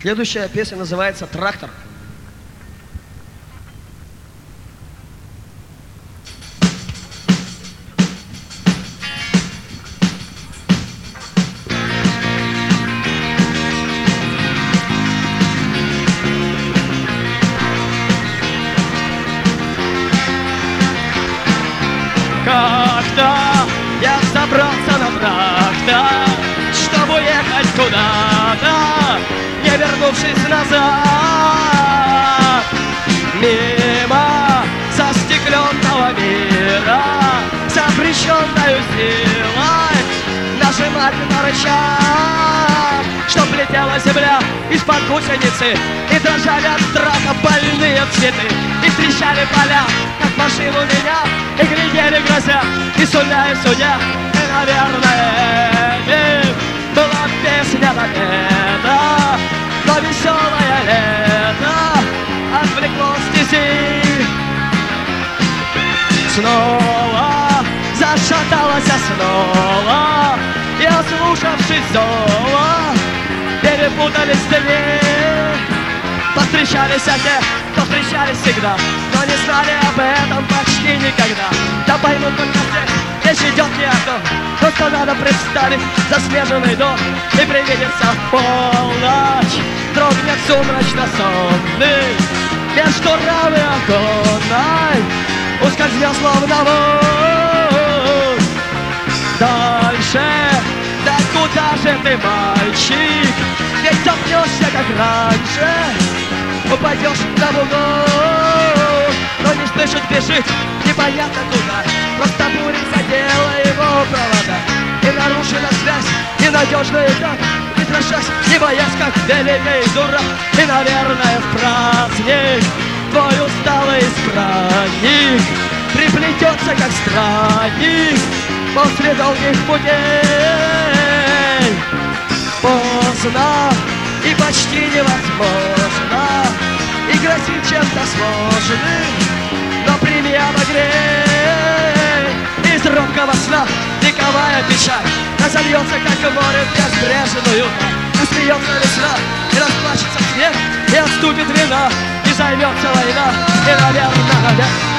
Следующая песня называется «Трактор». Как-то я забрался на трактор, чтобы ехать куда-то, не вернувшись назад. Мимо застекленного мира, запрещенную силой нажимать на рычаг, чтоб летела земля из-под гусеницы, и дрожали от страха больные цветы, и трещали поля, как машину меня, и глядели грозя, и судя, и, наверное, этим была песня победа, но веселое лето отвлекло стези. Снова зашаталась основа, и, ослушавшись зова, перепутались дни. Повстречались те, кто встречались всегда, но не знали об этом почти никогда. Да поймут только здесь, речь идет не о том, просто надо представить заснеженный дом, и привидится полночь, дрогнет сумрачно-сонный, между рамы оконной ускользнет словно вой. Дальше, да куда же ты, мальчик, ведь запнешься, как раньше, упадешь на бугор, но не спешит бежит, непонятно куда, просто буря задела его провода, и нарушена связь, ненадежная так, не страшась, не боясь, как великий дурак, и, наверное, в праздник твой усталый избранник приплетется, как странник, после долгих путей. Поздно и почти невозможно, и грозит чем-то сложным, но прими обогрей. Из робкого сна вековая печаль разольется, как море в безбрежную, усмеется весна, и расплачется снег, и отступит вина, и займется война, и, наверное,